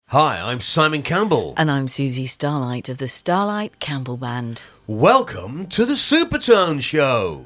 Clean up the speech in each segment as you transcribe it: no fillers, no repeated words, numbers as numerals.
Hi, I'm Simon Campbell. And I'm Susie Starlight of the Starlight Campbell Band. Welcome to the Supertone Show.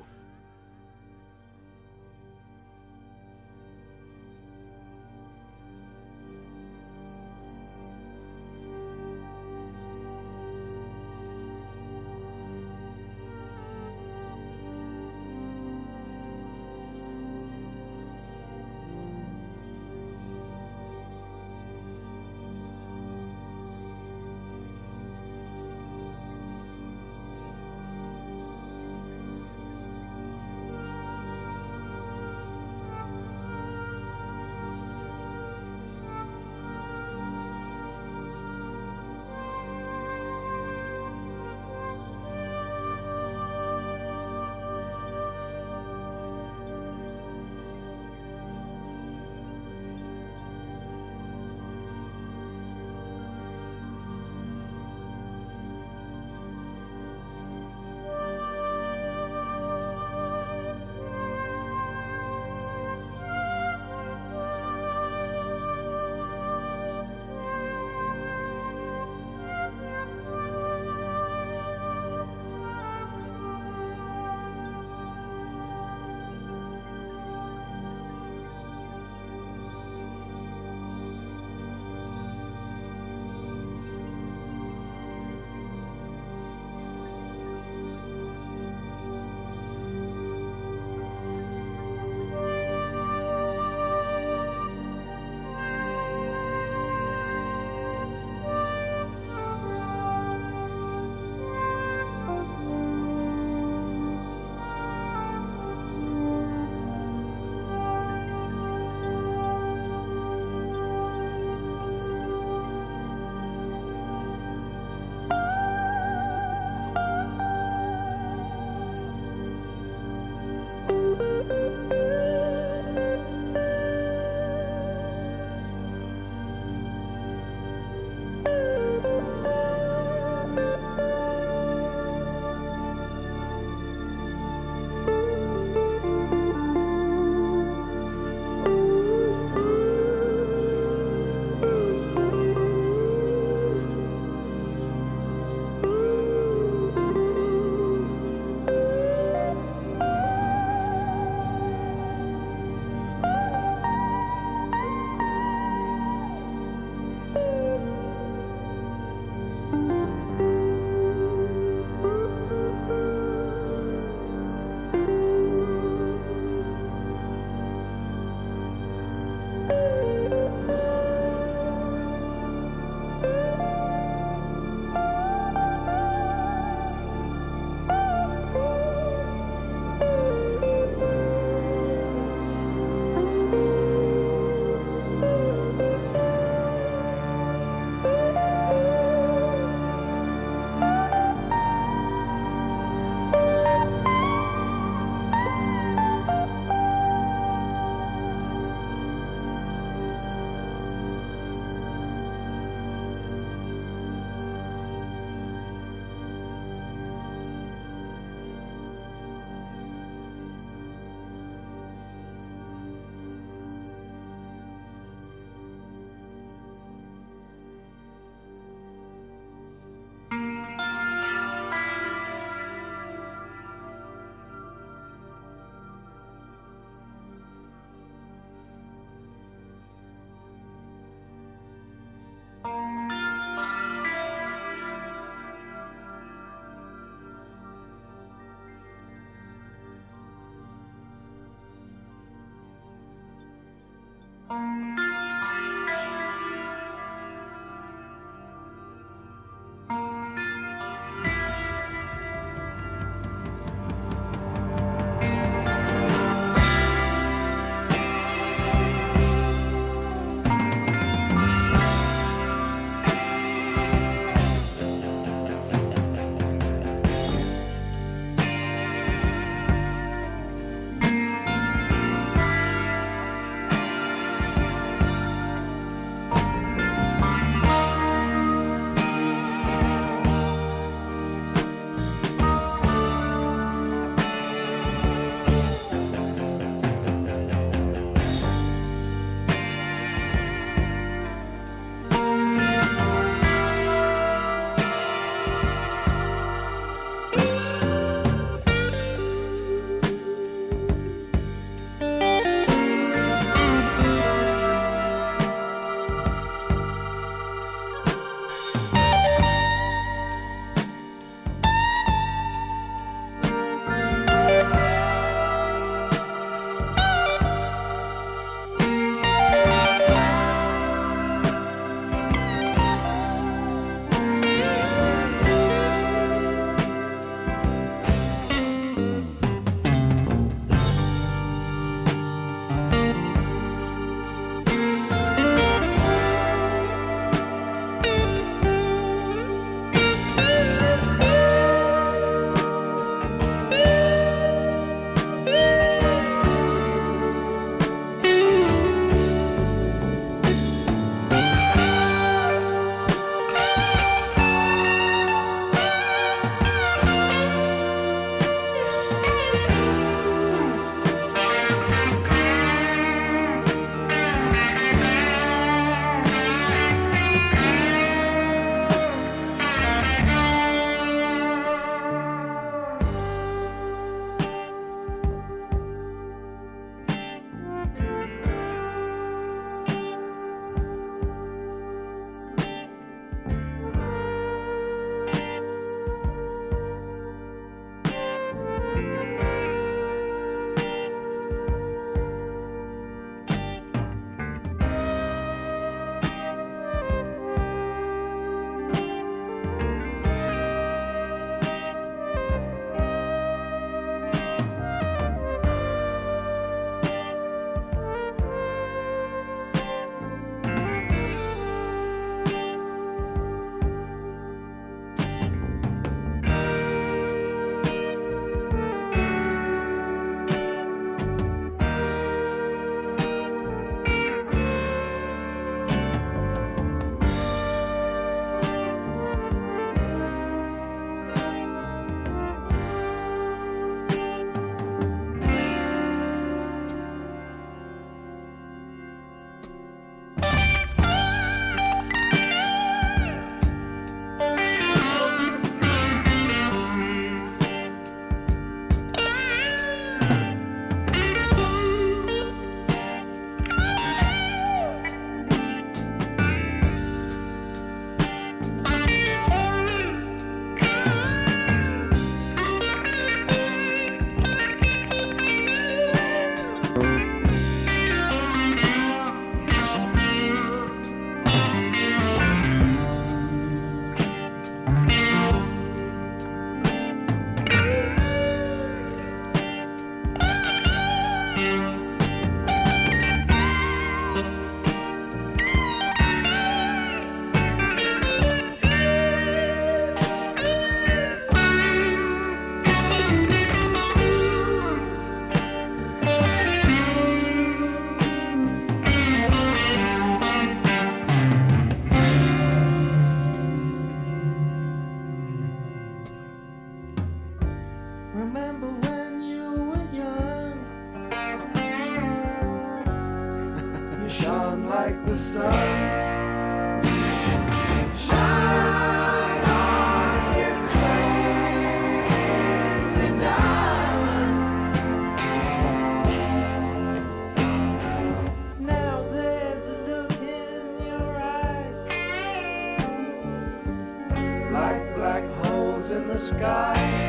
sky.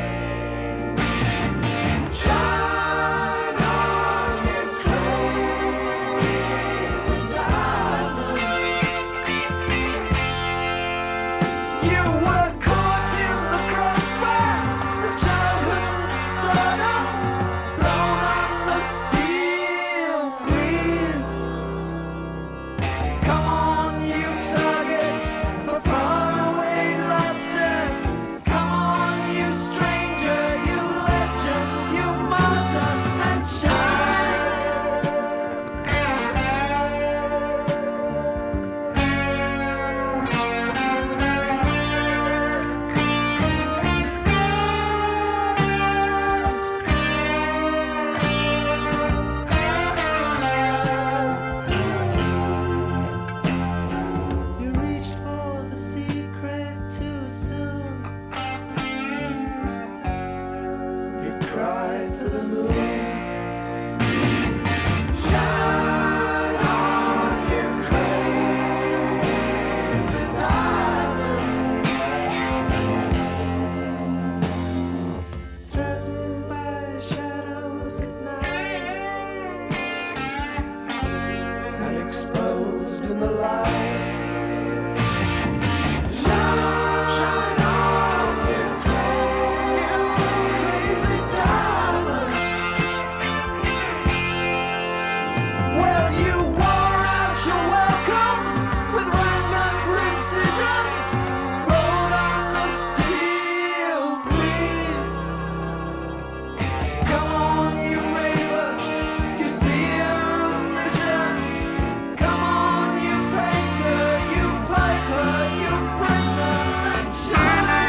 Shine on, you crazy diamond. You were caught in the crossfire of childhood stardom, blown on the steel breeze. Come on, you target for faraway laughter. Come on, you stranger, you legend, you martyr, and shine. You reached for the secret too soon. You cried for the moon. Shine on, you crazy diamond. Threatened by shadows at night and exposed in the light. Shine on, you crazy diamond. Well, you wore out your welcome with random precision, rode on the steel breeze. Come on, you raver, you seer of visions. Come on, you painter, you piper, you presser, and shine.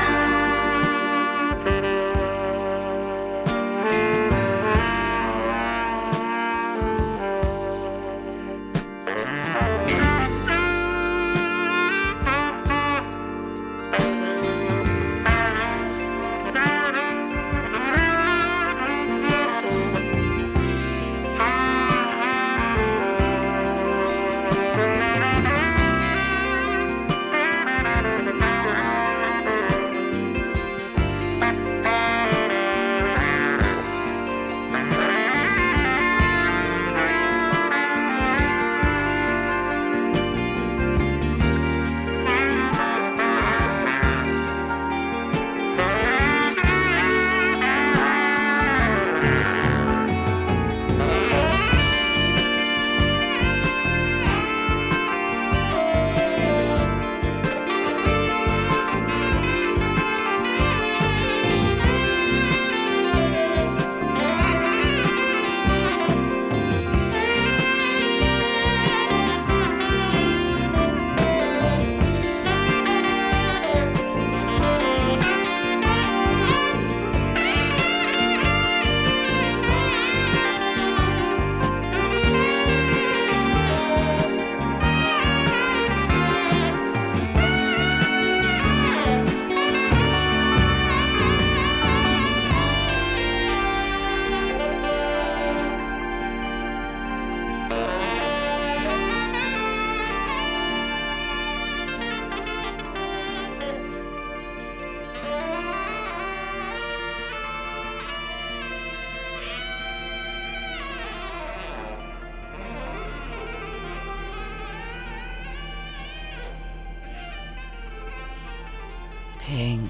Pink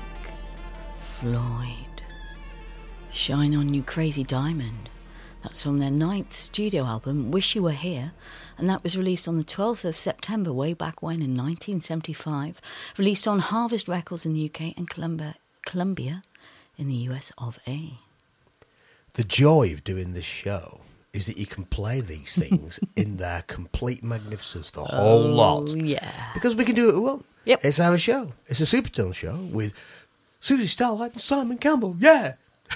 Floyd. Shine On You Crazy Diamond. That's from their 9th studio album, Wish You Were Here, and that was released on the 12th of September, way back when in 1975, released on Harvest Records in the UK and Columbia in the US of A. The joy of doing this show is that you can play these things in their complete magnificence, the whole lot. Yeah. Because we can do it we want. Yep. It's our show. It's a Supertone show with Susie Starlight and Simon Campbell. Yeah.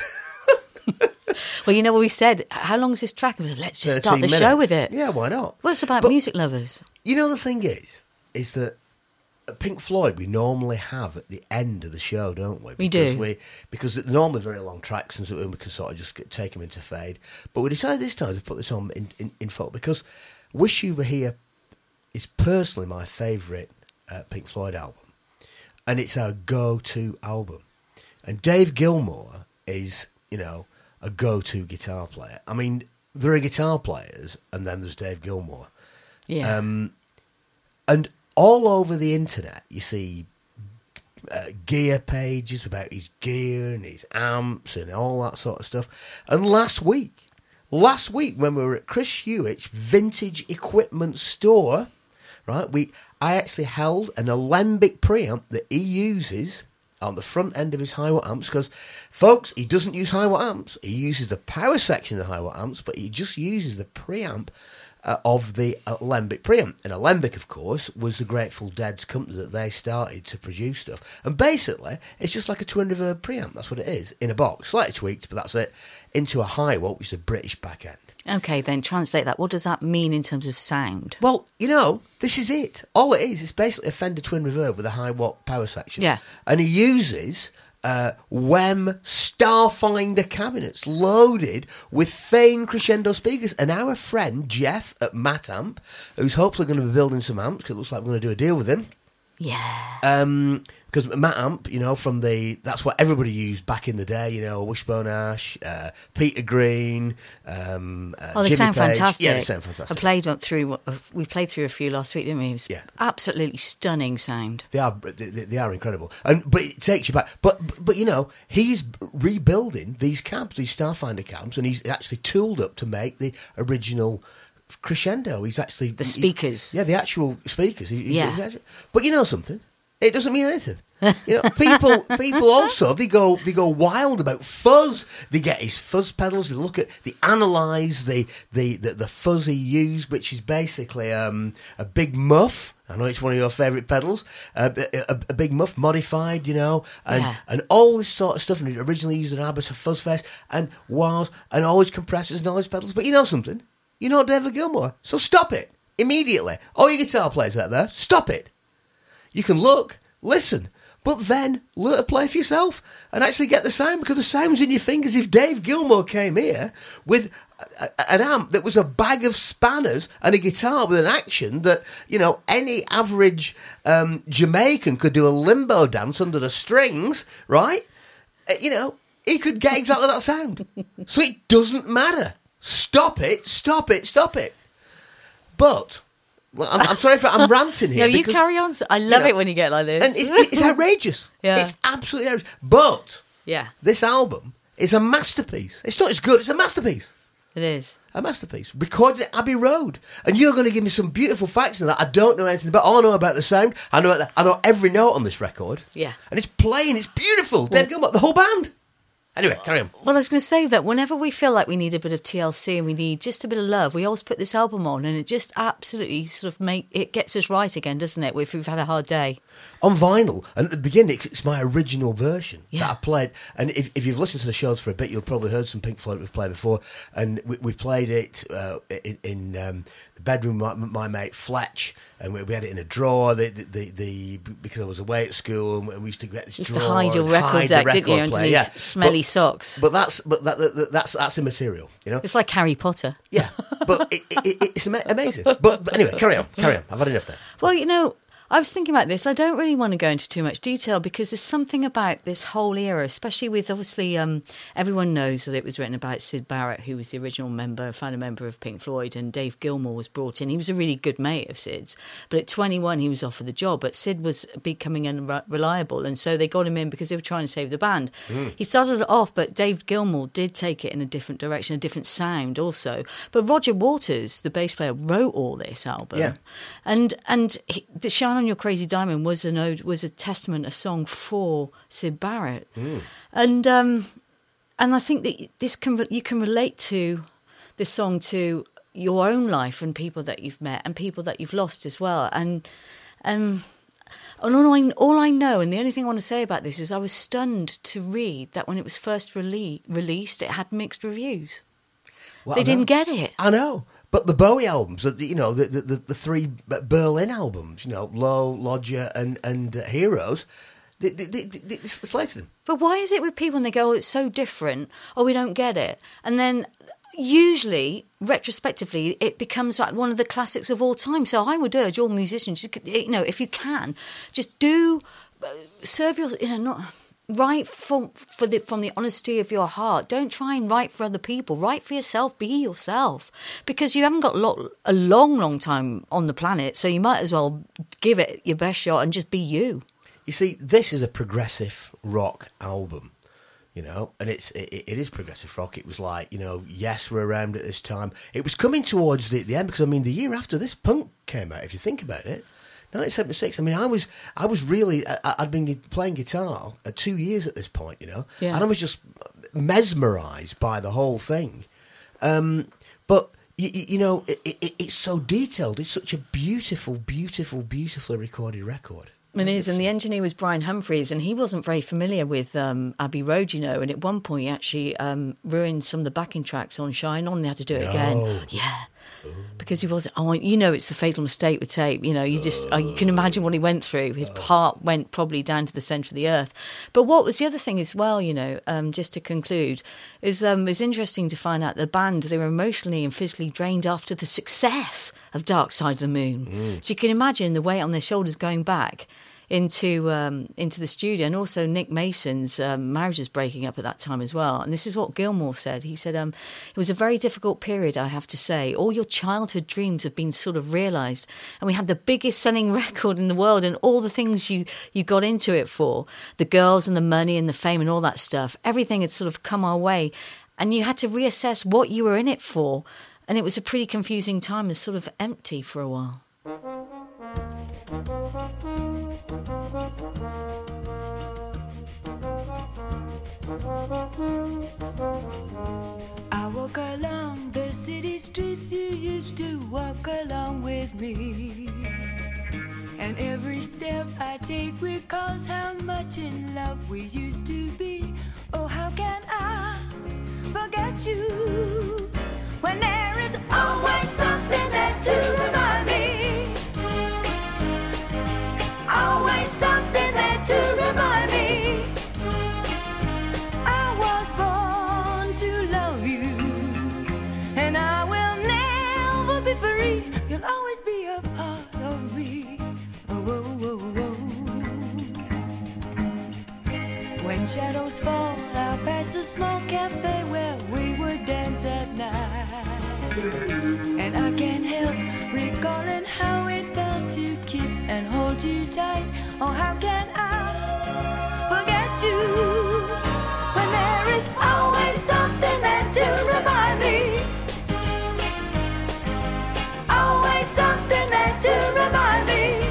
Well, you know what we said? How long is this track? Let's just start the 13 show minutes. with it. Yeah, why not? Well, it's about But- music lovers. You know, the thing is that Pink Floyd we normally have at the end of the show, don't we? We do. Because they're normally very long tracks and so we can sort of just take them into fade. But we decided this time to put this on in folk because Wish You Were Here is personally my favourite Pink Floyd album. And it's our go-to album. And Dave Gilmour is, a go-to guitar player. I mean, there are guitar players, and then there's Dave Gilmour. Yeah. And all over the internet, you see gear pages about his gear and his amps and all that sort of stuff. And last week, when we were at Chris Hewitt's vintage equipment store, right, I actually held an Alembic preamp that he uses on the front end of his high-watt amps, because, folks, he doesn't use high-watt amps. He uses the power section of the high-watt amps, but he just uses the preamp of the Alembic preamp. And Alembic, of course, was the Grateful Dead's company that they started to produce stuff. And basically, it's just like a twin reverb preamp. That's what it is, in a box. Slightly tweaked, but that's it. Into a high-watt, which is a British back end. Okay, then translate that. What does that mean in terms of sound? Well, this is it. All it is basically a Fender twin reverb with a high-watt power section. Yeah. And he uses WEM Starfinder cabinets loaded with Fane crescendo speakers. And our friend Jeff at Matamp, who's hopefully going to be building some amps, because it looks like we're going to do a deal with him. Yeah. Because Matamp, that's what everybody used back in the day, Wishbone Ash, Peter Green, they Jimmy sound Page. fantastic. Yeah, they sound fantastic. We played through a few last week, didn't we? It was absolutely stunning sound. They are incredible, but it takes you back. But he's rebuilding these cabs, these Starfinder cabs, and he's actually tooled up to make the original crescendo. He's actually the speakers. The actual speakers. Yeah. But you know something? It doesn't mean anything. People also they go wild about fuzz. They get his fuzz pedals. They analyse the fuzz he used, which is basically a big muff. I know it's one of your favourite pedals. A big muff modified, and all this sort of stuff. And it originally used an Abbas fuzz face and wahs and all his compressors and all his pedals. But you know something? You're not David Gilmour, so stop it immediately. All you guitar players out there, stop it. You can look, listen, but then learn to play for yourself and actually get the sound, because the sound's in your fingers. If Dave Gilmour came here with an amp that was a bag of spanners and a guitar with an action that, any average Jamaican could do a limbo dance under the strings, right? He could get exactly that sound. So it doesn't matter. Stop it. But I'm sorry if I'm ranting here. No, you carry on. I love it when you get like this. And it's outrageous. Yeah. It's absolutely outrageous. But yeah, this album is a masterpiece. It's not as good. It's a masterpiece. It is. A masterpiece. Recorded at Abbey Road. And you're going to give me some beautiful facts in that I don't know anything about. All I know about the sound. I know every note on this record. Yeah. And it's playing. It's beautiful. Dave Gilmour, the whole band. Anyway, carry on. Well, I was going to say that whenever we feel like we need a bit of TLC and we need just a bit of love, we always put this album on, and it just absolutely sort of it gets us right again, doesn't it? If we've had a hard day. On vinyl, and at the beginning, it's my original version Yeah. that I played. And if you've listened to the shows for a bit, you'll probably heard some Pink Floyd we've played before. And we played it in the bedroom of my mate Fletch, and we had it in a drawer. Because I was away at school, and we used to get this Used drawer to hide your and record hide deck, the didn't you, record player. underneath smelly socks. But that's immaterial, It's like Harry Potter. Yeah, but it's amazing. But anyway, carry on. I've had enough now. Well, I was thinking about this. I don't really want to go into too much detail because there's something about this whole era, especially with obviously everyone knows that it was written about Syd Barrett, who was the original founder member of Pink Floyd, and Dave Gilmour was brought in. He was a really good mate of Syd's, but at 21 he was offered the job. But Syd was becoming unreliable, and so they got him in because they were trying to save the band. He started it off, but Dave Gilmour did take it in a different direction, a different sound also. But Roger Waters, the bass player, wrote all this album, Yeah. and the Shine on Your Crazy Diamond was a testament, a song for Syd Barrett, and I think that you can relate to this song to your own life and people that you've met and people that you've lost as well, and all I know, and the only thing I want to say about this is I was stunned to read that when it was first released, it had mixed reviews. Well, They didn't get it. I know. But the Bowie albums, the three Berlin albums, Low, Lodger, and Heroes, they slated them. But why is it with people and they go, oh, it's so different, or we don't get it? And then usually, retrospectively, it becomes like one of the classics of all time. So I would urge all musicians, if you can, just serve your, write from the honesty of your heart. Don't try and write for other people. Write for yourself. Be yourself, because you haven't got a long time on the planet, so you might as well give it your best shot and just be you. You see, this is a progressive rock album, you know, and it is progressive rock. It was like, you know, Yes were around at this time. It was coming towards the end, because I mean, the year after this, punk came out. If you think about it. 1976. I mean, I was really. I'd been playing guitar 2 years at this point, you know, Yeah. and I was just mesmerised by the whole thing. But you know, it's so detailed. It's such a beautifully recorded record. It is, and the engineer was Brian Humphreys, and he wasn't very familiar with Abbey Road, you know, and at one point he actually ruined some of the backing tracks on Shine On. They had to do it again. Yeah. Because he wasn't, you know, it's the fatal mistake with tape. You know, you can imagine what he went through. His heart went probably down to the centre of the earth. But what was the other thing as well, you know, just to conclude, is it was interesting to find out the band, they were emotionally and physically drained after the success of Dark Side of the Moon. So you can imagine the weight on their shoulders going back into the studio. And also Nick Mason's marriage was breaking up at that time as well. And this is what Gilmour said. He said, it was a very difficult period, I have to say. All your childhood dreams have been sort of realised. And we had the biggest selling record in the world, and all the things you got into it for, the girls and the money and the fame and all that stuff, everything had sort of come our way. And you had to reassess what you were in it for. And it was a pretty confusing time and sort of empty for a while. I walk along the city streets you used to walk along with me, and every step I take recalls how much in love we used to be. Oh, how can I forget you when there is always something there to remind me, always something there to remind me. I was born to love you, and I will never be free. You'll always be a part of me. Oh, oh, oh, oh. When shadows fall out past the small cafe where we would dance at night, and I can't help recalling how it felt to kiss and hold you tight. Oh, how can I forget you when there is always something there to remind me, always something there to remind me.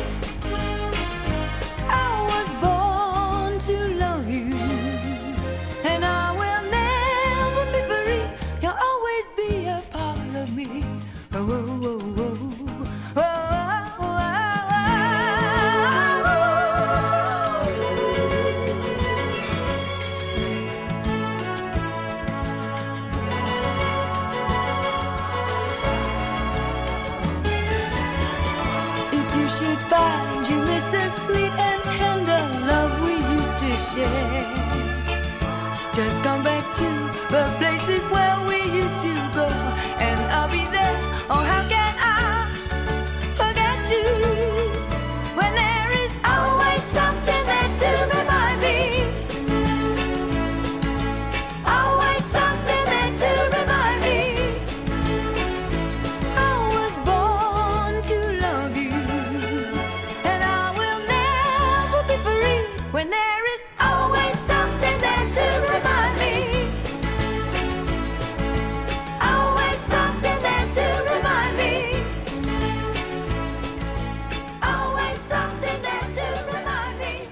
I was born to love you, and I will never be free. You'll always be a part of me. Oh, oh, oh, oh. Oh, oh, oh, oh. If you should find you miss the sweet and tender love we used to share, just come back to the places where we used to go, and I'll be there. Oh, how can I forget you when there is always something there to remind me, always something there to remind me. I was born to love you, and I will never be free when there is always something there to remind me, always something there to remind me, always something there to remind me,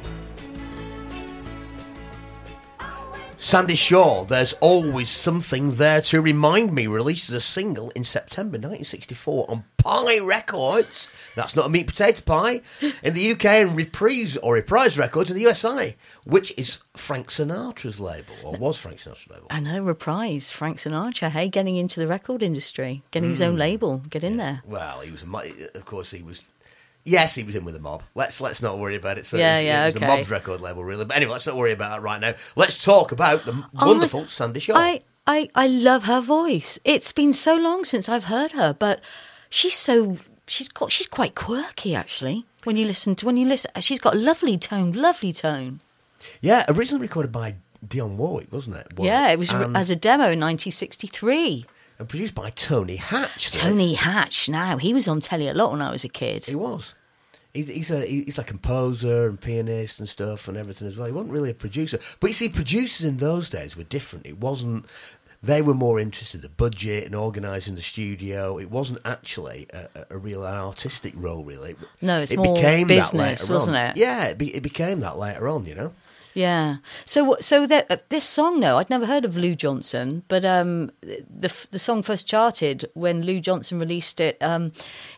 always. Sandy Shaw, There's Always Something There to Remind Me, released as a single in September 1964 on Pie Records. That's not a meat potato pie. In the UK, and Reprise Records in the USA, which is Frank Sinatra's label, or was Frank Sinatra's label. I know, Reprise, Frank Sinatra, hey, getting into the record industry, getting his own label, get in there. Well, he was, of course, he was. Yes, he was in with the Mob. Let's not worry about it. So Yeah, it was okay. the Mob's record label, really. But anyway, let's not worry about that right now. Let's talk about the wonderful Sandy Shaw. I love her voice. It's been so long since I've heard her, but she's quite quirky actually. When you listen, she's got a lovely tone. Yeah, originally recorded by Dionne Warwick, wasn't it? Yeah, it was as a demo in 1963. And produced by Tony Hatch. Tony Hatch. Now, he was on telly a lot when I was a kid. He was. He's a composer and pianist and stuff and everything as well. He wasn't really a producer. But you see, producers in those days were different. It wasn't... They were more interested in the budget and organising the studio. It wasn't actually a real an artistic role, really. No, it's it more became business, that later wasn't on. it? Yeah, it became that later on, you know? Yeah. So this song, though, I'd never heard of Lou Johnson, but the song first charted when Lou Johnson released it in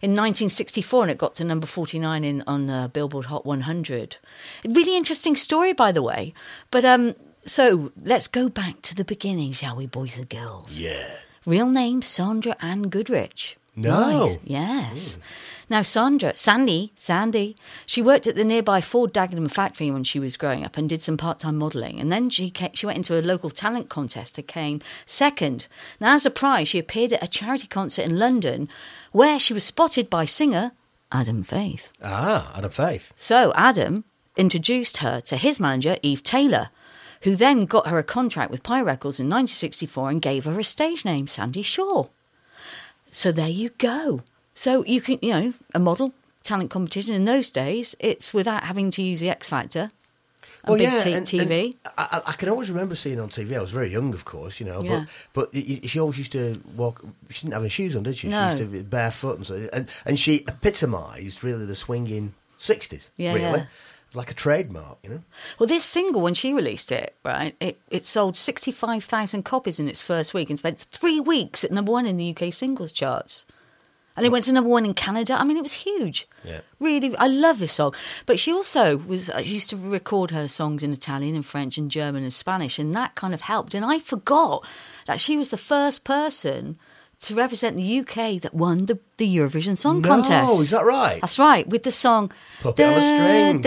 1964, and it got to number 49 on Billboard Hot 100. Really interesting story, by the way. But so let's go back to the beginning, shall we, boys and girls? Yeah. Real name Sandra Ann Goodrich. No. Nice. Yes. Now, Sandy, she worked at the nearby Ford Dagenham factory when she was growing up and did some part-time modelling. And then she went into a local talent contest and came second. Now, as a prize, she appeared at a charity concert in London where she was spotted by singer Adam Faith. Ah, Adam Faith. So Adam introduced her to his manager, Eve Taylor, who then got her a contract with Pie Records in 1964 and gave her a stage name, Sandy Shaw. So there you go. So you can, a model talent competition in those days, it's without having to use the X Factor and TV. And I can always remember seeing on TV. I was very young, of course, Yeah. but she always used to walk. She didn't have any shoes on, did she? No. She used to be barefoot and so. And she epitomised really the swinging 60s. Yeah, really. yeah. Like a trademark, Well, this single, when she released it, right, it sold 65,000 copies in its first week and spent 3 weeks at number one in the UK singles charts. And it went to number one in Canada. I mean, it was huge. Yeah. Really, I love this song. But she also used to record her songs in Italian and French and German and Spanish, and that kind of helped. And I forgot that she was the first person to represent the UK that won the Eurovision Song Contest. No, is that right? That's right, with the song... Puppet on a String.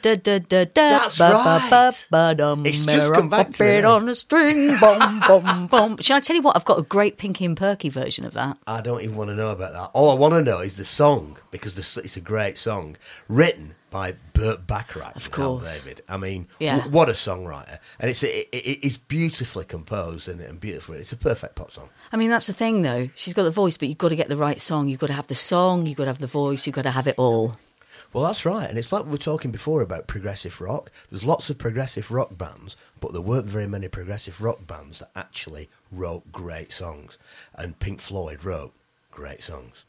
That's right. It's just come back to me Puppet now. on a string, bum, bum, bum. Shall I tell you what? I've got a great Pinky and Perky version of that. I don't even want to know about that. All I want to know is the song, because it's a great song, written by Burt Bacharach. Of and Hal course. David. I mean, Yeah. what a songwriter. And it's beautifully composed and beautiful. It's a perfect pop song. I mean, that's the thing, though. She's got the voice, but you've got to get the right song. You've got to have the song, you've got to have the voice, you've got to have it all. Well, that's right. And it's like we were talking before about progressive rock. There's lots of progressive rock bands, but there weren't very many progressive rock bands that actually wrote great songs. And Pink Floyd wrote great songs.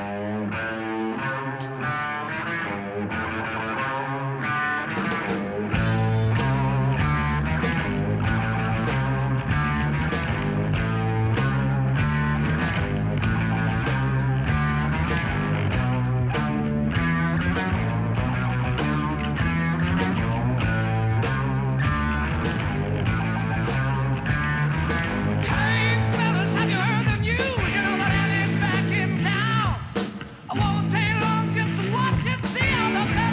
Hey fellas, have you heard the news? You know that Ellie's back in town. I won't take long just to watch and see how the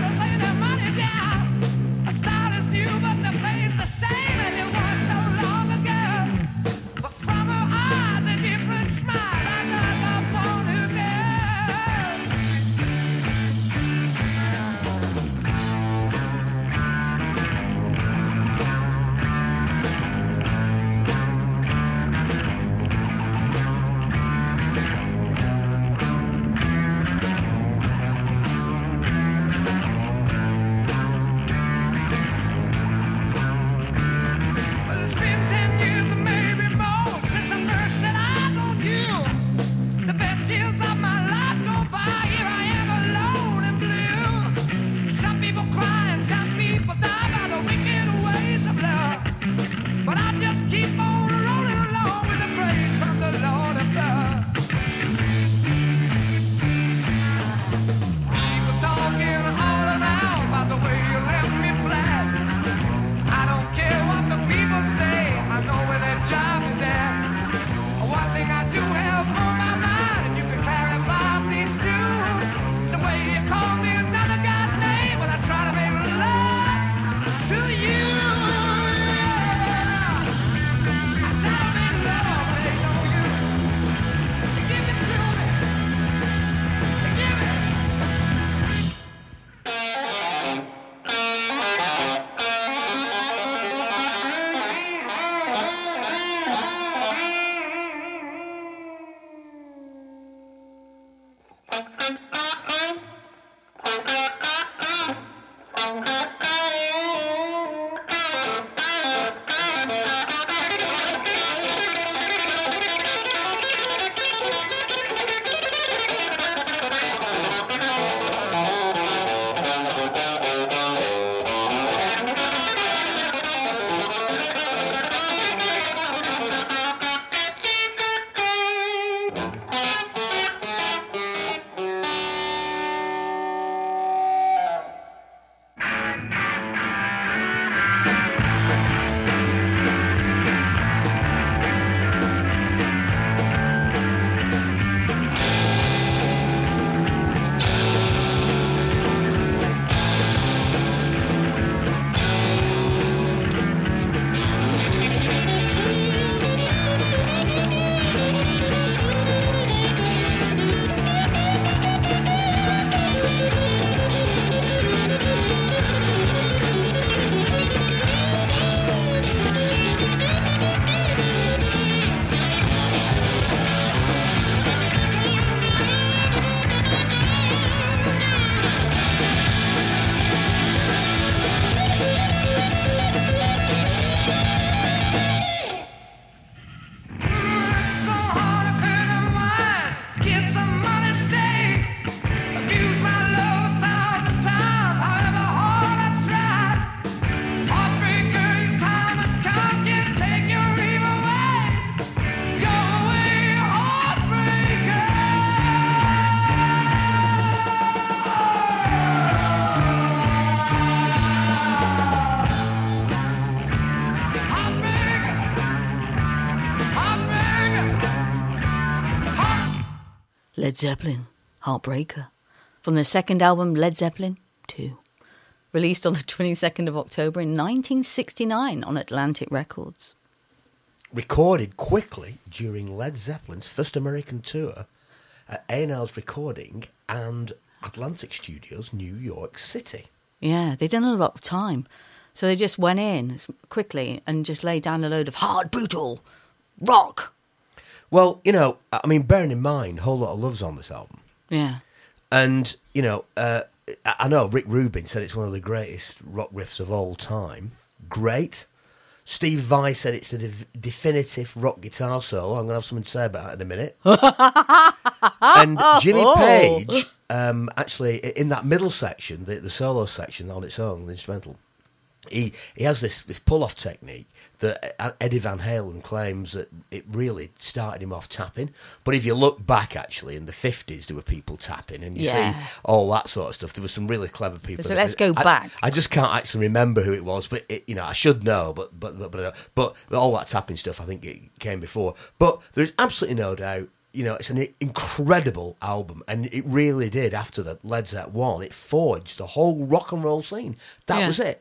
Led Zeppelin, Heartbreaker, from their second album Led Zeppelin 2, released on the 22nd of October in 1969 on Atlantic Records. Recorded quickly during Led Zeppelin's first American tour at A&R's Recording and Atlantic Studios, New York City. Yeah, they didn't have a lot of time, so they just went in quickly and just laid down a load of hard, brutal rock. Well, you know, I mean, bearing in mind, Whole Lot of Love's on this album. Yeah. And, you know, I know Rick Rubin said it's one of the greatest rock riffs of all time. Great. Steve Vai said it's the definitive rock guitar solo. I'm going to have something to say about it in a minute. And Jimmy Page, actually, in that middle section, the solo section on its own, the instrumental, he has this pull-off technique that Eddie Van Halen claims that it really started him off tapping. But if you look back, actually, in the 50s, there were people tapping, and you see all that sort of stuff. There were some really clever people. So let's go back. I just can't actually remember who it was, but you know, I should know. But all that tapping stuff, I think it came before. But there's absolutely no doubt. You know, it's an incredible album, and it really did. After the Led Zeppelin 1, it forged the whole rock and roll scene. That was it.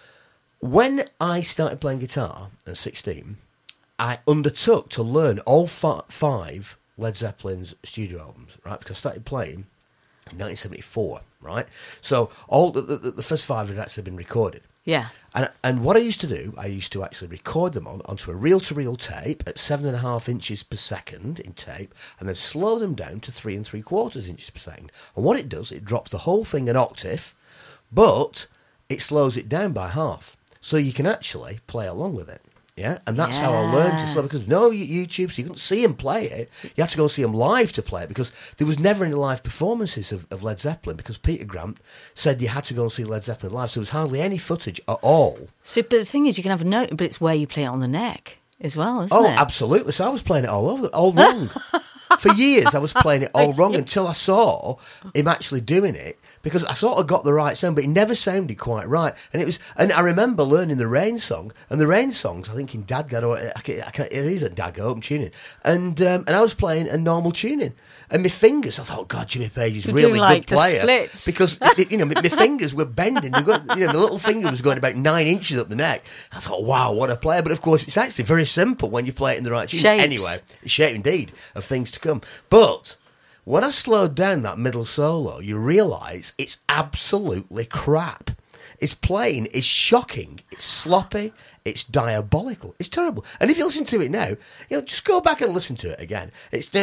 When I started playing guitar at 16, I undertook to learn all five Led Zeppelin's studio albums, right? Because I started playing in 1974, right? So all the first five had actually been recorded. Yeah. And what I used to do, I used to actually record them onto a reel-to-reel tape at 7.5 inches per second in tape, and then slow them down to 3 3/4 inches per second. And what it does, it drops the whole thing an octave, but it slows it down by half. So you can actually play along with it, yeah? And that's how I learned to slow, because no YouTube, so you couldn't see him play it. You had to go and see him live to play it, because there was never any live performances of Led Zeppelin, because Peter Grant said you had to go and see Led Zeppelin live, so there was hardly any footage at all. So, but the thing is, you can have a note, but it's where you play it on the neck as well, isn't it? Oh, absolutely. So I was playing it all wrong. For years, I was playing it all wrong until I saw him actually doing it, because I sort of got the right sound, but it never sounded quite right. And I remember learning the Rain song, and the Rain songs, I think in Dadgo, or it is a Dadgo, I'm tuning, and I was playing a normal tuning, and my fingers, I thought, oh God, Jimmy Page is really like good player, the splits. because you know my fingers were bending. My little finger was going about 9 inches up the neck. I thought, wow, what a player! But of course, it's actually very simple when you play it in the right tune. Shapes. Anyway, shape indeed of things to come, but. When I slowed down that middle solo, you realise it's absolutely crap. Its playing is shocking. It's sloppy. It's diabolical. It's terrible. And if you listen to it now, you know, just go back and listen to it again.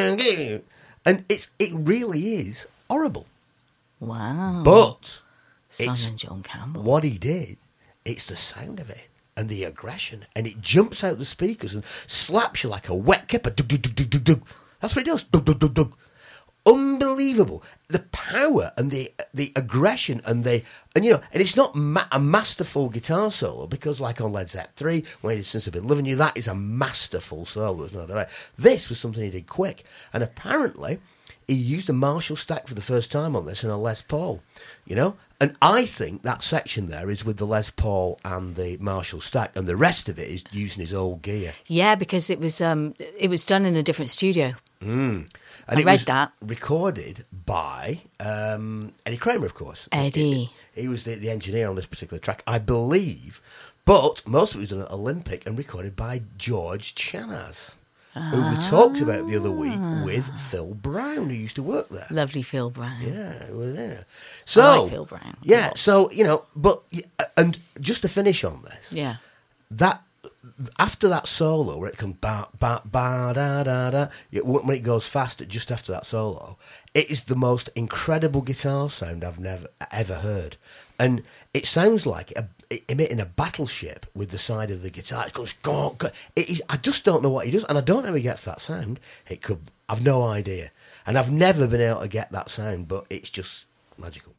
And it really is horrible. Wow. But Simon John Campbell. What he did, it's the sound of it and the aggression, and it jumps out the speakers and slaps you like a wet kipper. Dug, dug, dug, dug, dug, dug. That's what it does. Dug, dug, dug, dug. Unbelievable. The power and the aggression and it's not a masterful guitar solo, because like on Led Zeppelin 3, when Since I've Been Loving You, that is a masterful solo. There's no doubt. This was something he did quick, and apparently he used a Marshall stack for the first time on this and a Les Paul, and I think that section there is with the Les Paul and the Marshall stack, and the rest of it is using his old gear. Yeah, because it was done in a different studio. And I it read was that. recorded by Eddie Kramer, of course. Eddie. He was the engineer on this particular track, I believe. But most of it was done at Olympic and recorded by George Chanaz, who we talked about the other week with Phil Brown, who used to work there. Lovely Phil Brown. Yeah, he was there. So, I like Phil Brown. Yeah, so, and just to finish on this, Yeah. that after that solo where it comes ba ba ba da da da, when it goes fast just after that solo, it is the most incredible guitar sound I've never ever heard, and it sounds like emitting a battleship with the side of the guitar. It goes go. I just don't know what he does, and I don't know how he gets that sound. I've no idea, and I've never been able to get that sound, but it's just magical.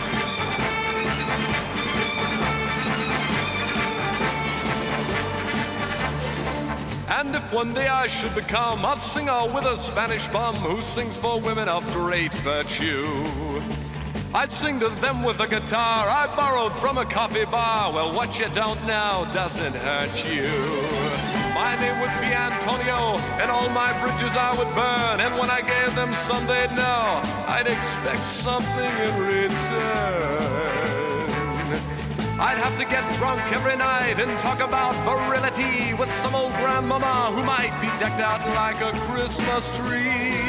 And if one day I should become a singer with a Spanish bum who sings for women of great virtue, I'd sing to them with a guitar I borrowed from a coffee bar. Well, what you don't know doesn't hurt you. My name would be Antonio, and all my bridges I would burn. And when I gave them some, they'd know I'd expect something in return. I'd have to get drunk every night and talk about virility with some old grandmama who might be decked out like a Christmas tree.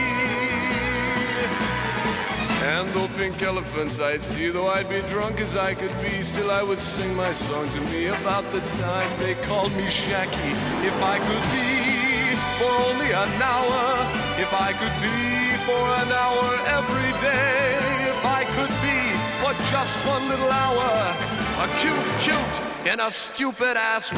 And though pink elephants I'd see, though I'd be drunk as I could be, still I would sing my song to me about the time they called me Shacky. If I could be for only an hour, if I could be for an hour every day, if I could be for just one little hour, a cute in a stupid ass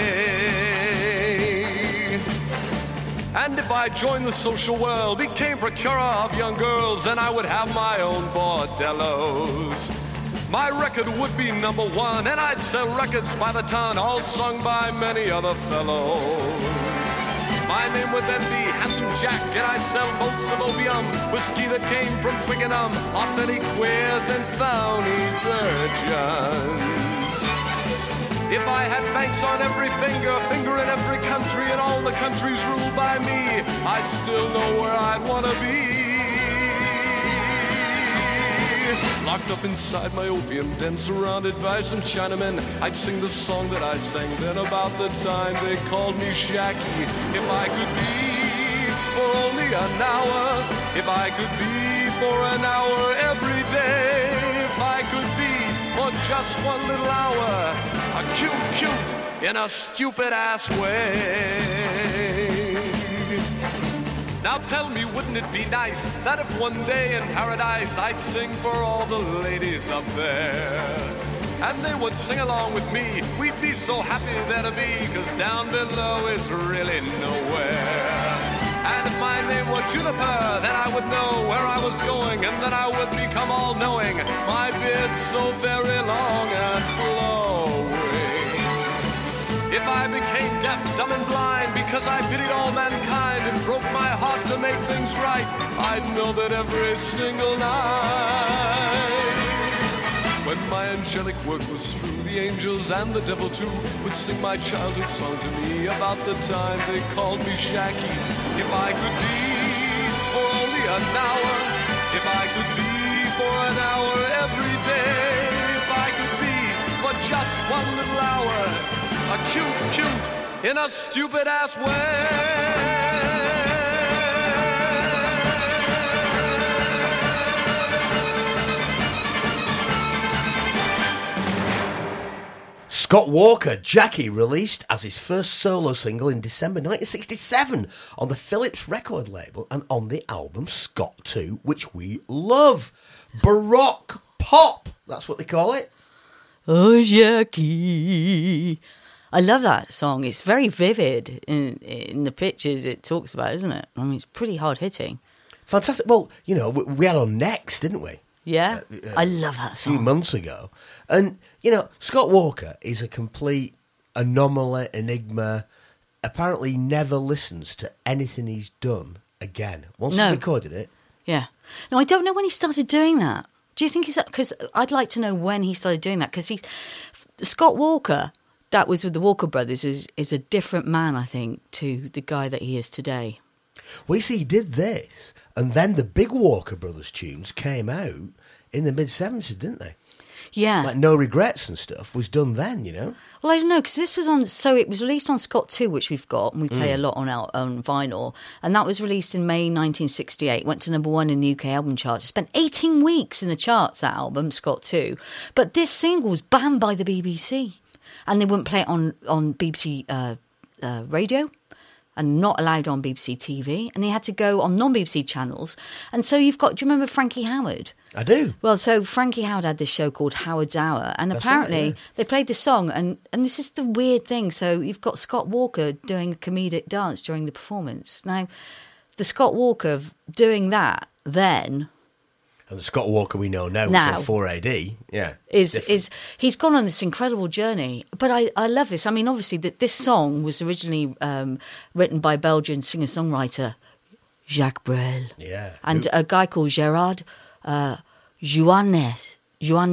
way. And if I joined the social world, became procurer of young girls, then I would have my own bordellos. My record would be #1, and I'd sell records by the ton, all sung by many other fellows. My name would then be Handsome Jack, and I'd sell boats of opium, whiskey that came from Twickenham, authentic queers and phony virgins. If I had banks on every finger in every country, and all the countries ruled by me, I'd still know where I'd want to be. Locked up inside my opium den, surrounded by some Chinamen, I'd sing the song that I sang then about the time they called me Shacky. If I could be for only an hour, if I could be for an hour every day, if I could be for just one little hour, a cute in a stupid ass way. Now tell me, wouldn't it be nice that if one day in paradise I'd sing for all the ladies up there, and they would sing along with me? We'd be so happy there to be, 'cause down below is really nowhere. And if my name were Juniper, then I would know where I was going, and then I would become all-knowing, my beard so very long and flowing. If I became deaf, dumb, and blind because I pitied all mankind and broke my heart to make things right, I'd know that every single night, when my angelic work was through, the angels and the devil too would sing my childhood song to me about the time they called me Shacky. If I could be for only an hour, if I could be for an hour every day, if I could be for just one little hour, a cute in a stupid ass way. Scott Walker, Jackie, released as his first solo single in December 1967 on the Philips record label and on the album Scott 2, which we love. Baroque pop. That's what they call it. Oh, Jackie. I love that song. It's very vivid in the pictures it talks about, isn't it? I mean, it's pretty hard hitting. Fantastic. Well, you know, we had on Next, didn't we? Yeah, I love that A few song. months ago. And, you know, Scott Walker is a complete anomaly, enigma. Apparently he never listens to anything he's done again. Once No. he's recorded it. Yeah. No, I don't know when he started doing that. Do you think he's... Because I'd like to know when he started doing that. Because Scott Walker, that was with the Walker Brothers, is a different man, I think, to the guy that he is today. Well, you see, he did this, and then the big Walker Brothers tunes came out in the mid-70s, didn't they? Yeah. Like No Regrets and stuff was done then, you know? Well, I don't know, because this was on... So it was released on Scott 2, which we've got, and we play a lot on vinyl. And that was released in May 1968. Went to number 1 in the UK album charts. Spent 18 weeks in the charts, that album, Scott 2. But this single was banned by the BBC. And they wouldn't play it on BBC radio. And not allowed on BBC TV. And they had to go on non-BBC channels. And so you've got... Do you remember Frankie Howard? I do. Well, so Frankie Howard had this show called Howard's Hour, and That's apparently right, yeah. they played this song, and this is the weird thing. So you've got Scott Walker doing a comedic dance during the performance. Now, the Scott Walker doing that then And the Scott Walker we know now, Now. is on 4AD. Yeah. is he's gone on this incredible journey. But I love this. I mean, obviously, this song was originally written by Belgian singer-songwriter Jacques Brel. Yeah. And a guy called Gerard Joannet.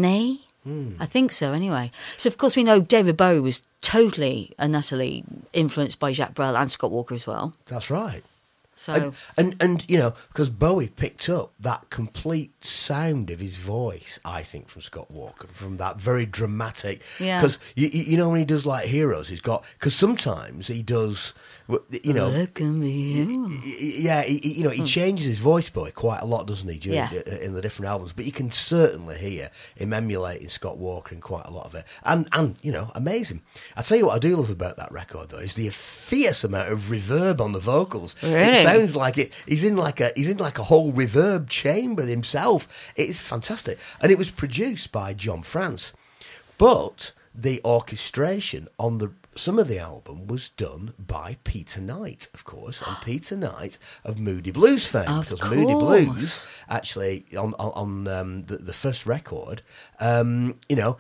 I think so, anyway. So, of course, we know David Bowie was totally and utterly influenced by Jacques Brel and Scott Walker as well. That's right. So, And you know, because Bowie picked up that complete sound of his voice, I think, from Scott Walker, from that very dramatic. Yeah. Because you know when he does like Heroes, he's got, because sometimes he does, you know, look at me. yeah, you know, he changes his voice, Bowie, quite a lot, doesn't he, during, Yeah. in the different albums. But you can certainly hear him emulating Scott Walker in quite a lot of it, and you know, amazing. I tell you what I do love about that record though is the fierce amount of reverb on the vocals. Really? It sounds like it. He's in like a whole reverb chamber himself. It's fantastic, and it was produced by John France, but the orchestration on some of the album was done by Peter Knight, of course, and Peter Knight of Moody Blues fame, Of because Moody course. Blues actually on the first record, you know.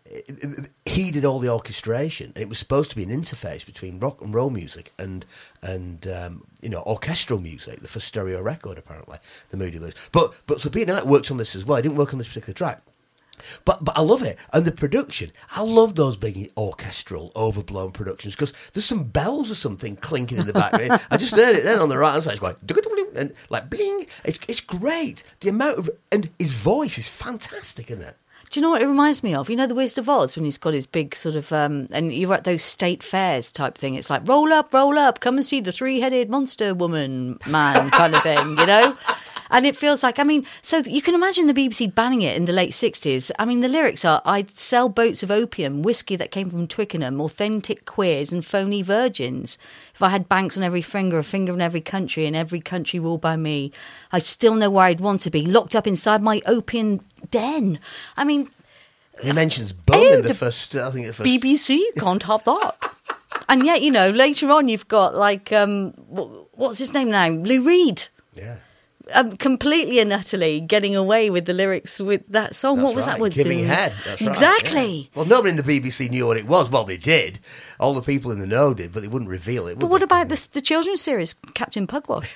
He did all the orchestration, and it was supposed to be an interface between rock and roll music and you know, orchestral music. The first stereo record, apparently, the Moody Blues. But so Peter Knight worked on this as well. He didn't work on this particular track. But I love it, and the production. I love those big orchestral, overblown productions because there's some bells or something clinking in the background. I just heard it then on the right hand side, it's going and like bling. It's great. The amount of, and his voice is fantastic, isn't it? Do you know what it reminds me of? You know The Wizard of Oz when he's got his big sort of, and you're at those state fairs type thing. It's like, roll up, come and see the three-headed monster woman man kind of thing, you know? And it feels like, I mean, so you can imagine the BBC banning it in the late 60s. I mean, the lyrics are, I'd sell boats of opium, whiskey that came from Twickenham, authentic queers and phony virgins. If I had banks on every finger, a finger in every country, and every country ruled by me, I'd still know where I'd want to be, locked up inside my opium den. I mean... He mentions bum in the first, I think, the first. BBC can't have that. And yet, you know, later on you've got, like, what's his name now? Lou Reed. Yeah. Completely and utterly getting away with the lyrics with that song. That's What was right, that word? Giving Head. That's right, Exactly. yeah. Well, nobody in the BBC knew what it was. Well, they did. All the people in the know did, but they wouldn't reveal it. But would what they? about the children's series, Captain Pugwash?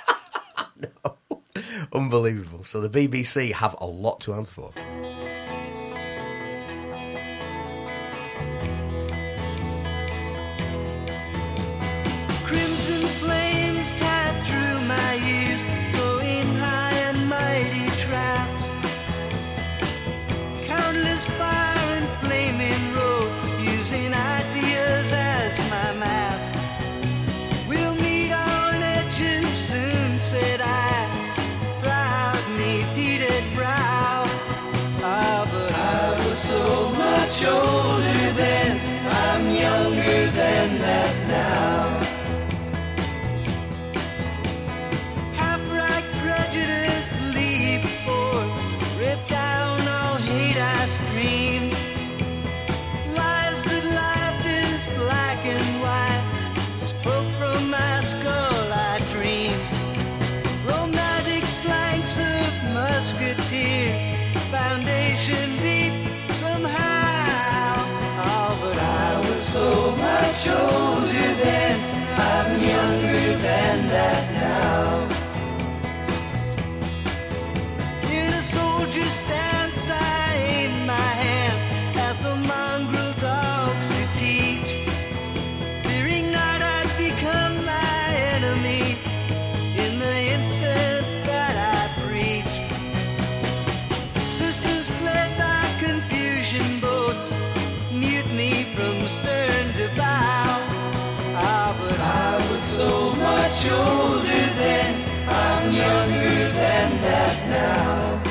Unbelievable. So the BBC have a lot to answer for. Crimson flames tied through my ears, flowing high and mighty traps. Countless fire and flaming road, using ideas as my maps. We'll meet on edges soon, said I, proud neath heated brow. Ah, but I was so much older then, I'm younger than that now. Half-right prejudice leap forth, rip down all from stern to bow. Ah, but I was so much older then, I'm younger than that now.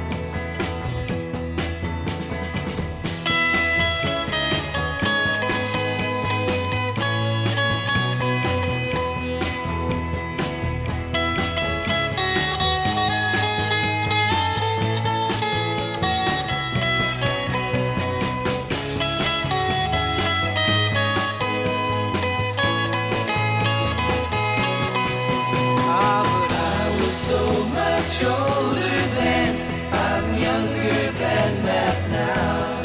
So much older then, I'm younger than that now.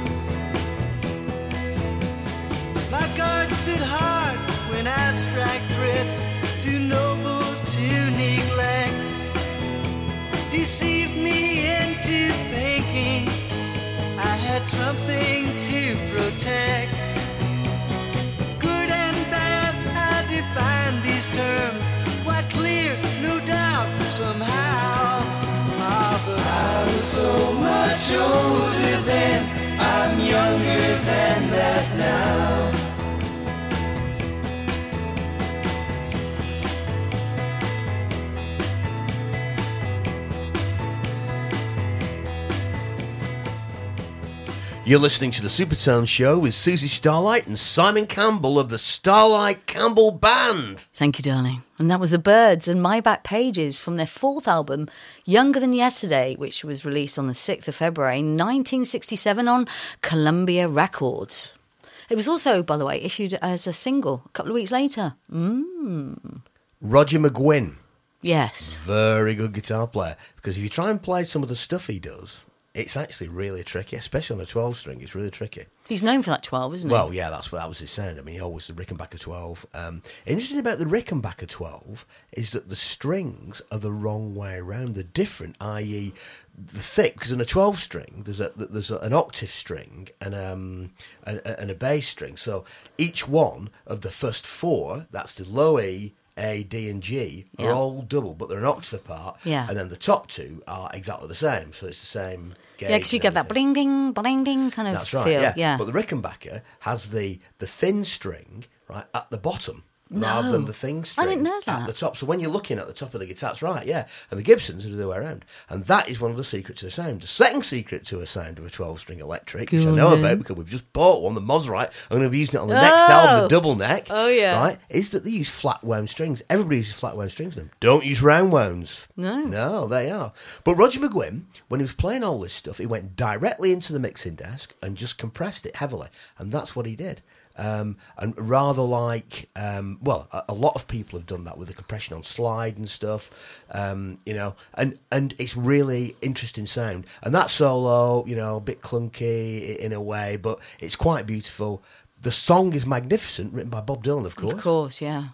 My guard stood hard when abstract threats, too noble to neglect, deceived me into thinking I had something to protect. Good and bad, I define these terms, quite clear, no doubt, somehow. Ah, but I was so much older then, I'm younger than that now. You're listening to the Supertone Show with Susie Starlight and Simon Campbell of the Starlight Campbell Band. Thank you, darling. And that was The Byrds and My Back Pages from their fourth album, Younger Than Yesterday, which was released on the 6th of February 1967 on Columbia Records. It was also, by the way, issued as a single a couple of weeks later. Roger McGuinn, Yes. very good guitar player. Because if you try and play some of the stuff he does, it's actually really tricky, especially on a 12-string. It's really tricky. He's known for that 12, isn't he? Well, yeah, that was his sound. I mean, he always the Rickenbacker 12. Interesting about the Rickenbacker 12 is that the strings are the wrong way around. They're different, i.e., the thick. Because in a 12-string, there's an octave string and a bass string. So each one of the first four, that's the low E, A, D, and G, are all double, but they're an octave apart. Yeah. And then the top two are exactly the same. So it's the same gauge. Yeah, because you get that bling ding kind of That's right, feel. yeah. But the Rickenbacker has the thin string, right, at the bottom. Rather than the thin string I didn't know that. at the top. So when you're looking at the top of the guitar, that's right, yeah. And the Gibsons are the other way around. And that is one of the secrets of the sound. The second secret to a sound of a 12-string electric, which I know about because we've just bought one, the Mosrite. I'm going to be using it on the next album, the double neck. Oh, yeah. Right, is that they use flat wound strings. Everybody uses flat wound strings now. Don't use round wounds. No, they are. But Roger McGuinn, when he was playing all this stuff, he went directly into the mixing desk and just compressed it heavily. And that's what he did. And rather like, a lot of people have done that with the compression on slide and stuff, and it's really interesting sound. And that solo, a bit clunky in a way, but it's quite beautiful. The song is magnificent, written by Bob Dylan, of course. Of course, yeah.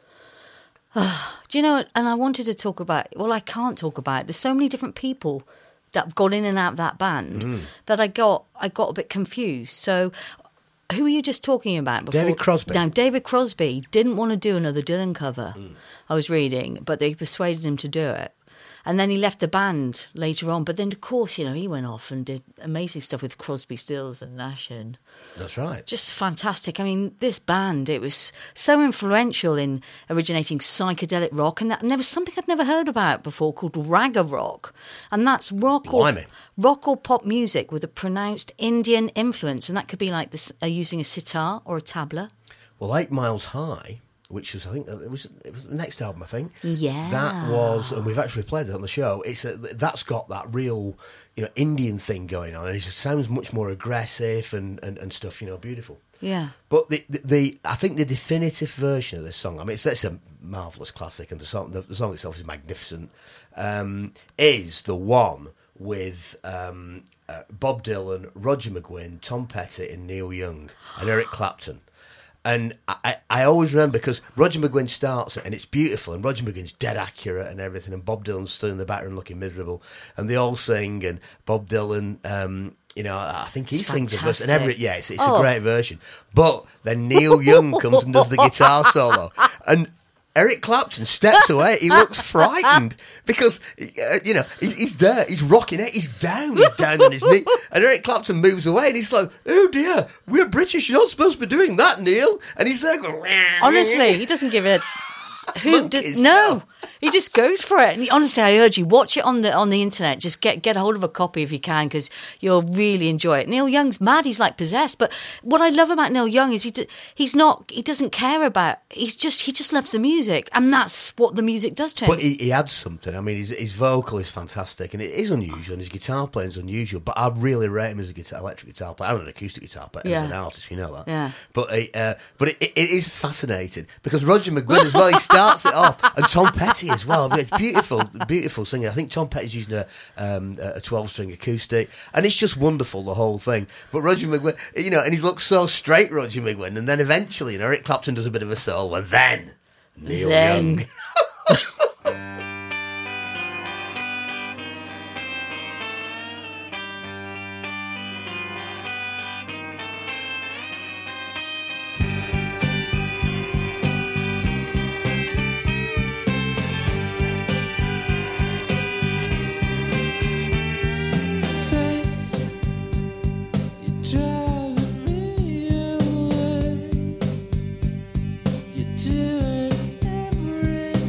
Do you know, and I wanted to talk about, I can't talk about it. There's so many different people that have gone in and out of that band that I got a bit confused. So who were you just talking about before? David Crosby. Now, David Crosby didn't want to do another Dylan cover, I was reading, but they persuaded him to do it. And then he left the band later on. But then, of course, he went off and did amazing stuff with Crosby, Stills and Nash. And that's right. just fantastic. I mean, this band, it was so influential in originating psychedelic rock. And there was something I'd never heard about before called ragga rock. And that's rock or pop music with a pronounced Indian influence. And that could be like this, using a sitar or a tabla. Well, 8 Miles High, which was, I think, it was the next album, I think. Yeah. That was, and we've actually played it on the show, that's got that real, Indian thing going on, and it just sounds much more aggressive and stuff, beautiful. Yeah. But I think the definitive version of this song, I mean, it's a marvellous classic, and the song itself is magnificent, is the one with Bob Dylan, Roger McGuinn, Tom Petty, and Neil Young, and Eric Clapton. And I always remember, because Roger McGuinn starts it and it's beautiful, and Roger McGuinn's dead accurate and everything, and Bob Dylan's stood in the background looking miserable, and they all sing, and Bob Dylan, I think he sings the verse, and it's a great version. But then Neil Young comes and does the guitar solo, and Eric Clapton steps away. He looks frightened because, he's there. He's rocking it. He's down on his knee. And Eric Clapton moves away and he's like, oh dear, we're British. You're not supposed to be doing that, Neil. And he's there going, Honestly, he doesn't give a... Monkeys, No. He just goes for it. And honestly, I urge you, watch it on the internet. Just get a hold of a copy if you can, because you'll really enjoy it. Neil Young's mad. He's like possessed. But what I love about Neil Young is he doesn't care about. He just loves the music, and that's what the music does to him. But he adds something. I mean, his vocal is fantastic, and it is unusual, and his guitar playing is unusual. But I really rate him as electric guitar player. I'm an acoustic guitar player, as an artist, you know that. Yeah. But it is fascinating because Roger McGuinn as well. He starts it off, and Tom Petty as well. It's beautiful singing. I think Tom Petty's using a 12-string acoustic, and it's just wonderful, the whole thing. But Roger McGuinn, and he looks so straight, Roger McGuinn, and then eventually, Eric Clapton does a bit of a solo, and then Neil Young. Driving me away. You're doing everything.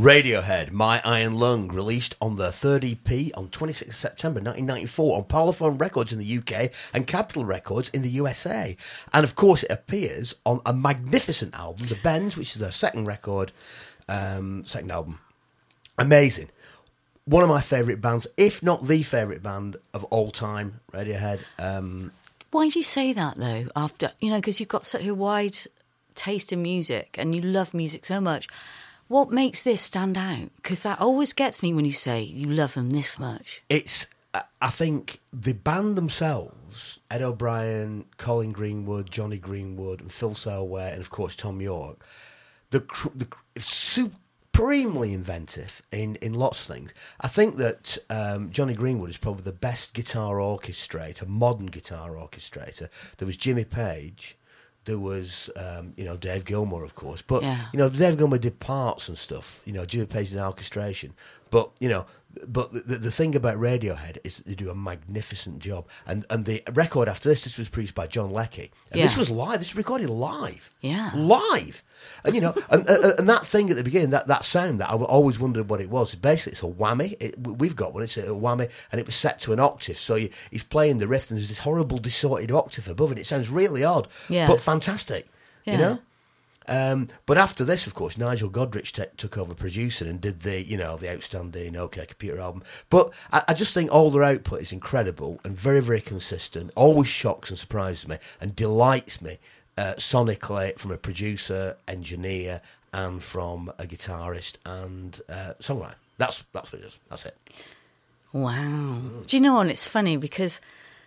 Radiohead, My Iron Lung, released on their third EP on 26th September 1994 on Parlophone Records in the UK and Capitol Records in the USA. And of course it appears on a magnificent album, The Bends, which is their second record, second album. Amazing. One of my favourite bands, if not the favourite band of all time, Radiohead. Why do you say that, though? After, because you've got such a wide taste in music and you love music so much. What makes this stand out? Because that always gets me when you say you love them this much. I think the band themselves, Ed O'Brien, Colin Greenwood, Johnny Greenwood, and Phil Selway, and of course Tom York, the supremely inventive in lots of things. I think that Johnny Greenwood is probably the best guitar orchestrator, modern guitar orchestrator. There was Jimmy Page. There was, Dave Gilmour, of course. But, Dave Gilmour did parts and stuff. Jimmy Page did orchestration. But, the thing about Radiohead is that they do a magnificent job. And the record after this was produced by John Leckie. And this was live. This was recorded live. Yeah. Live. And, and that thing at the beginning, that sound that I always wondered what it was. Basically, it's a whammy. We've got one. It's a whammy, and it was set to an octave. So he's playing the riff, and there's this horrible distorted octave above it. It sounds really odd, but fantastic, But after this, of course, Nigel Godrich took over producing and did the outstanding OK Computer album. But I just think all their output is incredible and very, very consistent. Always shocks and surprises me and delights me. Sonically, from a producer, engineer, and from a guitarist and songwriter. That's what it is. That's it. Wow. Do you know what? It's funny because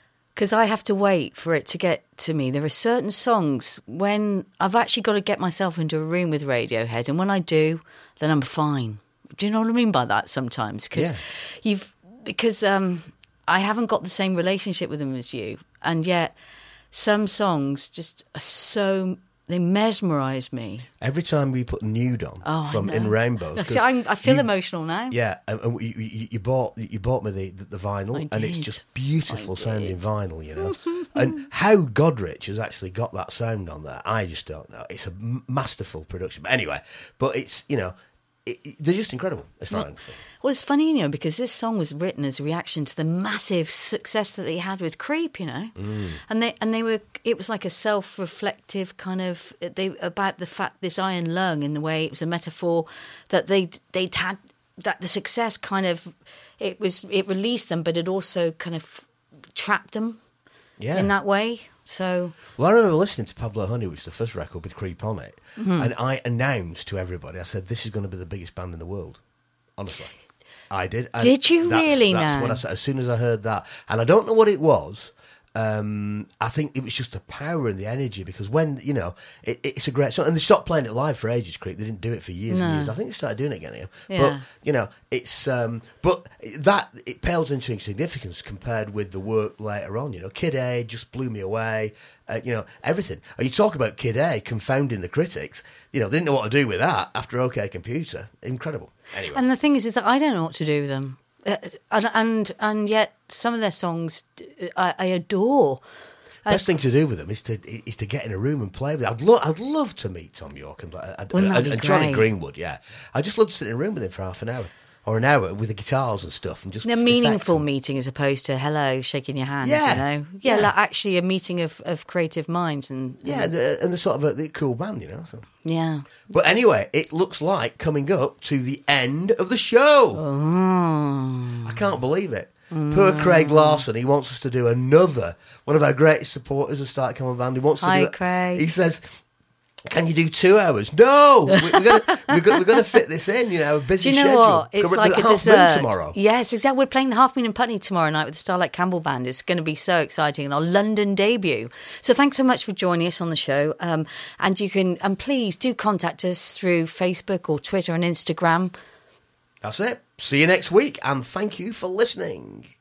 I have to wait for it to get to me. There are certain songs when I've actually got to get myself into a room with Radiohead, and when I do, then I'm fine. Do you know what I mean by that sometimes? Because I haven't got the same relationship with them as you, and yet some songs just are so, they mesmerise me. Every time we put Nude on from In Rainbows. See, I feel emotional now. Yeah, and you bought me the vinyl, and it's just beautiful sounding vinyl, And how Godrich has actually got that sound on there, I just don't know. It's a masterful production. But anyway, it's, they're just incredible as far as I'm concerned. Well, it's funny, because this song was written as a reaction to the massive success that they had with Creep, and they were. It was like a self-reflective kind of about the fact this iron lung, in the way it was a metaphor that they'd had, that the success kind of it released them, but it also kind of trapped them in that way. So, well, I remember listening to Pablo Honey, which is the first record with Creep on it, and I announced to everybody, I said, this is going to be the biggest band in the world. Honestly. I did. And did you really know? That's what I said. As soon as I heard that. And I don't know what it was. I think it was just the power and the energy, because when, it's a great song. And they stopped playing it live for ages, Creep. They didn't do it for years and years. I think they started doing it again. Yeah. But, it's... but that, it pales into insignificance compared with the work later on. Kid A just blew me away. Everything. And you talk about Kid A confounding the critics. They didn't know what to do with that after OK Computer. Incredible. Anyway. And the thing is that I don't know what to do with them. And yet some of their songs I adore. Best thing to do with them is to get in a room and play with them. I'd love to meet Tom York and Johnny Greenwood. Yeah, I'd just love to sit in a room with him for half an hour or an hour with the guitars and stuff, and just a meaningful meeting as opposed to hello, shaking your hand. Like actually a meeting of creative minds and the sort of a cool band, So. Yeah. But anyway, it looks like coming up to the end of the show. Oh. I can't believe it. Poor Craig Larson, he wants us to do another, one of our greatest supporters of Start Come On Band. He wants to do it. Craig. He says, can you do 2 hours? No, we're going to fit this in. A busy schedule. Do you know what? It's like a dessert tomorrow. Yes, exactly. We're playing the Half Moon in Putney tomorrow night with the Starlight Campbell Band. It's going to be so exciting, and our London debut. So thanks so much for joining us on the show. And you can, and please do contact us through Facebook or Twitter and Instagram. That's it. See you next week, and thank you for listening.